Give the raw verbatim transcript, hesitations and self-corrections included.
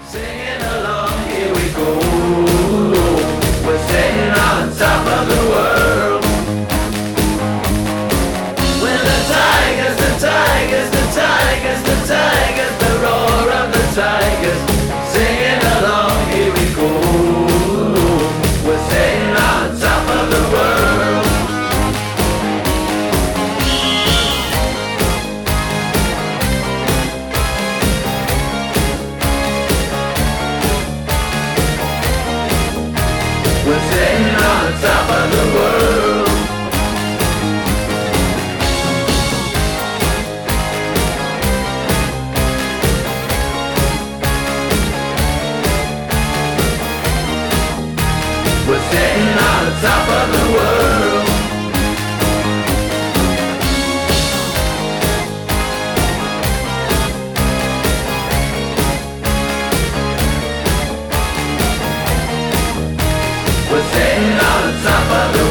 Singing along, here we go. We're sitting on top of the world. When the tigers, the tigers, the tigers, the tigers, the roar of the tigers. Singing along, here we go. We're sitting on top of the world. We're sitting on top of the world. We're sitting on top of the world. We're sitting on top of the